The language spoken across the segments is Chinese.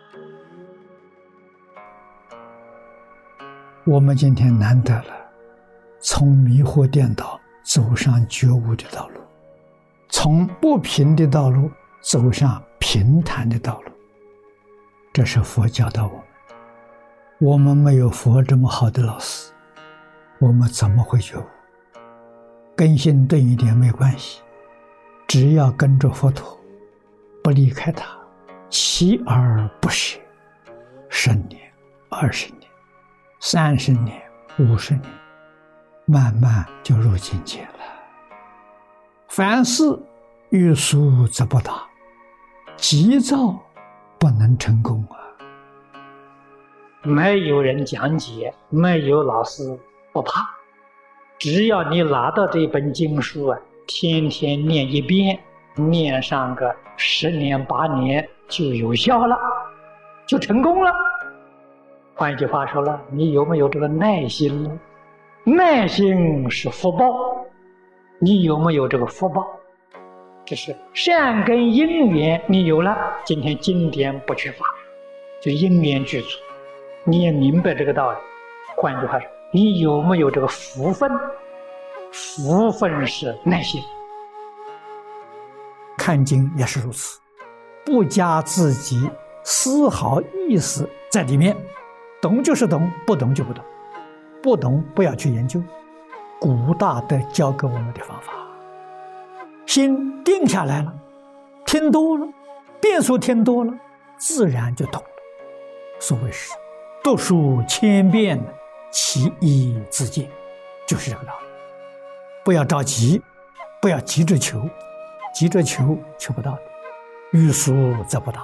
我们今天难得了，从迷惑颠倒走上觉悟的道路，从不平的道路走上平坦的道路。这是佛教导我们。我们没有佛这么好的老师，我们怎么会觉悟？根性钝一点没关系，只要跟着佛陀，不离开他，锲而不舍，10年、20年、30年、50年，慢慢就入境界了。凡事欲速则不达，急躁不能成功啊！ 没有人讲解，没有老师，不怕。只要你拿到这本经书啊，天天念一遍，念上个10年8年就有效了，就成功了。换一句话说了，你有没有这个耐心呢？耐心是福报，你有没有这个福报？这是善根因缘，你有了，今天经典不缺乏，就因缘具足，你也明白这个道理。换句话说，你有没有这个福分？福分是耐心。 看经也是如此，不加自己丝毫意思在里面，懂就是懂，不懂就不懂，不懂不要去研究。古大德教给我们的方法，心定下来了，听多了，变数听多了，自然就懂了。所谓是读书千遍，其义自见，就是这个道理。不要着急，不要急着求，急着求求不到的，欲速则不达。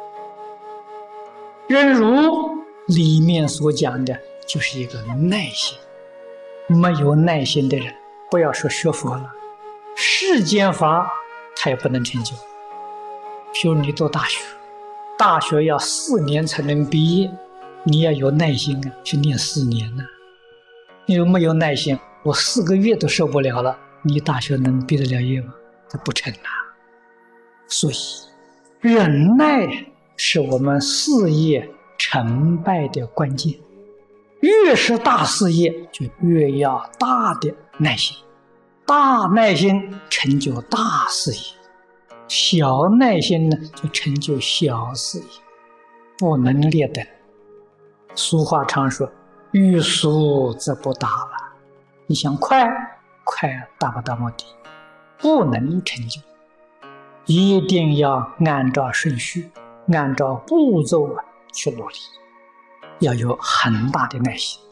忍辱里面所讲的就是一个耐心，没有耐心的人，不要说学佛了，世间法他也不能成就。譬如你读大学，大学要4年才能毕业，你要有耐心啊，去念4年呢。你有没有耐心？我4个月都受不了了，你大学能毕得了业吗？这不成啊！所以忍耐是我们事业成败的关键。越是大事业，就越要大的耐心，大耐心成就大事业，小耐心呢就成就小事业，不能劣等。俗话常说，欲速则不达了。你想快达不到目的，不能成就。一定要按照顺序，按照步骤去努力，要有很大的耐心。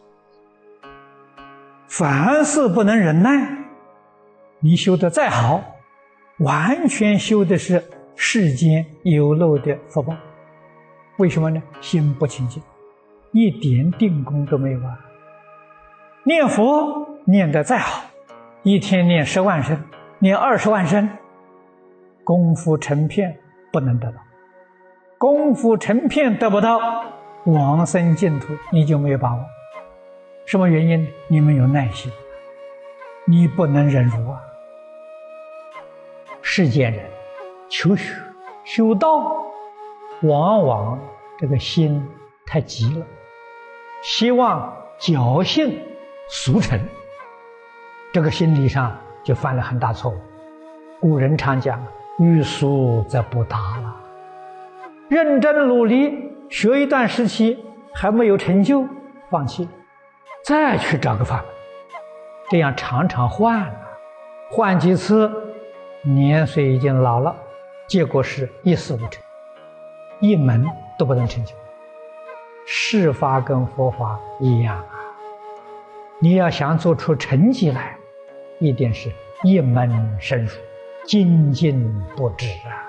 凡事不能忍耐，你修得再好，完全修的是世间有漏的福报。为什么呢？心不清净，一点定功都没有啊！念佛念得再好，一天念10万声，念20万声，功夫成片不能得到。功夫成片得不到，往生净土你就没有把握。什么原因呢？你没有耐心，你不能忍辱啊。世间人求学修道，往往这个心太急了，希望侥幸速成，这个心理上就犯了很大错误。古人常讲，欲速则不达了。认真努力学一段时期还没有成就，放弃，再去找个法门，这样常常换几次，年岁已经老了，结果是一事无成，一门都不能成就。世法跟佛法一样啊，你要想做出成绩来，一定是一门深入，精进不止啊。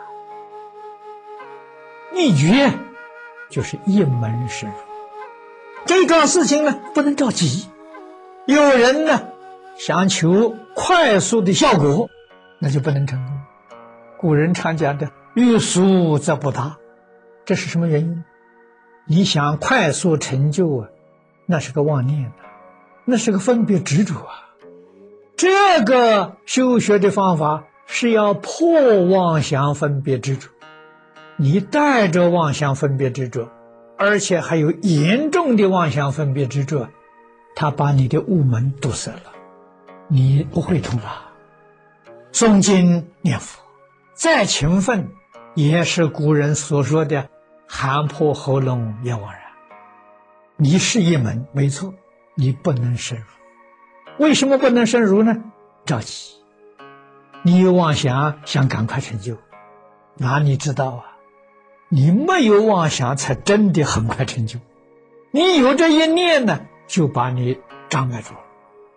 秘诀就是一门深入。这桩事情呢，不能着急。有人呢想求快速的效果，那就不能成功。古人常讲的欲速则不达，这是什么原因？你想快速成就啊，那是个妄念啊，那是个分别执着啊。这个修学的方法是要破妄想分别执着， 你带着妄想分别执着，而且还有严重的妄想分别执着，它把你的悟门堵塞了，你不会通了。诵经念佛再勤奋，也是古人所说的喊破喉咙也枉然。你是一门没错，你不能深入。为什么不能深入呢？着急，你有妄想想赶快成就，哪里知道啊？你没有妄想才真的很快成就，你有这一念呢，就把你障碍住了。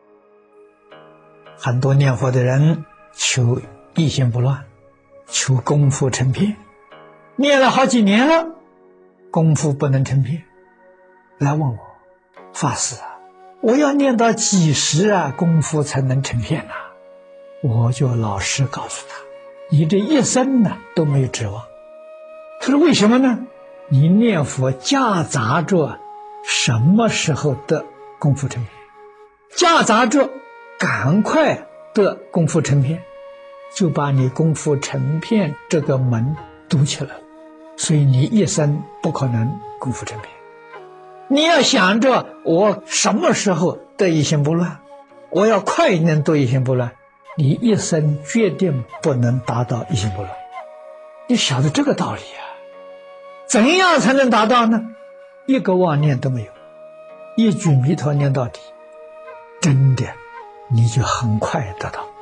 很多念佛的人求一心不乱，求功夫成片，念了好几年了，功夫不能成片，来问我，法师啊，我要念到几时啊，功夫才能成片啊？我就老实告诉他，你这一生呢都没有指望。他说为什么呢？你念佛夹杂着什么时候的功夫成片，夹杂着赶快的功夫成片，就把你功夫成片这个门堵起来了，所以你一生不可能功夫成片。你要想着我什么时候得一心不乱，我要快一点得一心不乱，你一生决定不能达到一心不乱。你晓得这个道理啊？怎样才能达到呢？一个妄念都没有，一句弥陀念到底，真的你就很快得到。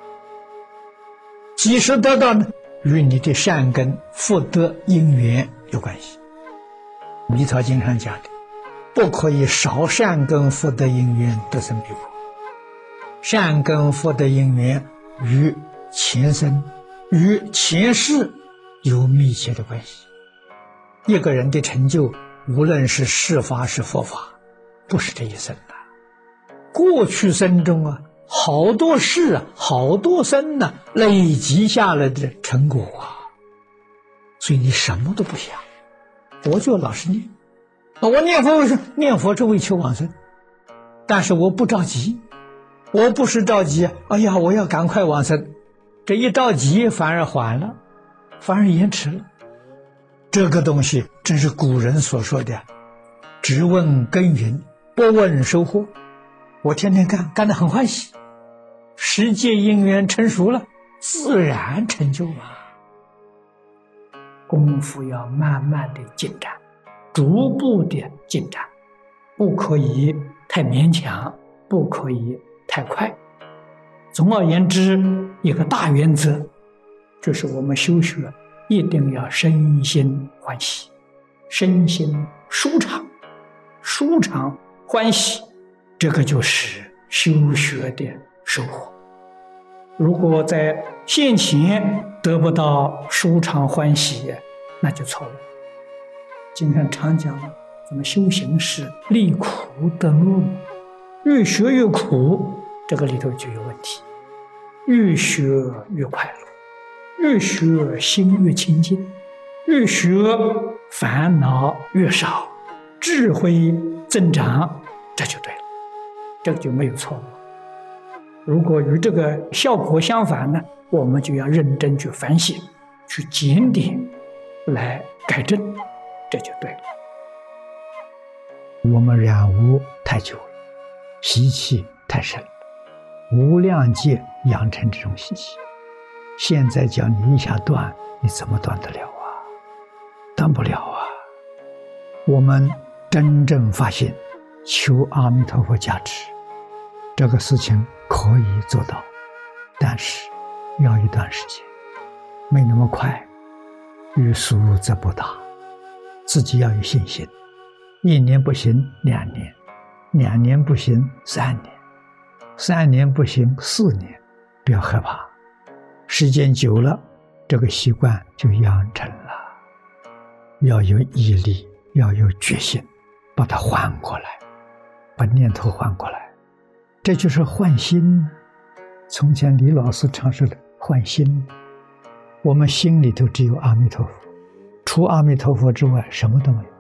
几时得到呢？与你的善根福德因缘有关系。弥陀经上讲的，不可以少善根福德因缘得生彼国。善根福德因缘与前生与前世有密切的关系。一个人的成就，无论是世法是佛法，不是这一生的，过去生中啊，好多世啊，好多生啊，累积下来的成果啊。所以你什么都不想，我就老实念。我念佛是念佛是为求往生，但是我不着急，我不是着急，哎呀，我要赶快往生，这一着急反而缓了，反而延迟了。这个东西正是古人所说的只问耕耘不问收获。我天天干得很欢喜，时节因缘成熟了，自然成就嘛。 功夫要慢慢的进展，逐步的进展，不可以太勉强，不可以太快。总而言之，一个大原则就是我们修学一定要身心欢喜，身心舒畅，舒畅欢喜，这个就是修学的收获。如果在现前得不到舒畅欢喜，那就错了。经常常讲，咱们修行是离苦得乐，越学越苦，这个里头就有问题。越学越快乐，越学心越清净，越学烦恼越少，智慧增长，这就对了，这个就没有错误。如果与这个效果相反呢，我们就要认真去反省，去检点，来改正，这就对了。 我们染污太久了，习气太深了，无量劫养成这种习气，现在叫你一下断，你怎么断得了啊？断不了啊！我们真正发现，求阿弥陀佛加持，这个事情可以做到，但是要一段时间，没那么快，欲速则不达，自己要有信心。1年不行2年，2年不行3年，3年不行4年，不要害怕，时间久了，这个习惯就养成了。要有毅力，要有决心，把它换过来，把念头换过来，这就是换心。从前李老师常说的换心，我们心里头只有阿弥陀佛，除阿弥陀佛之外什么都没有。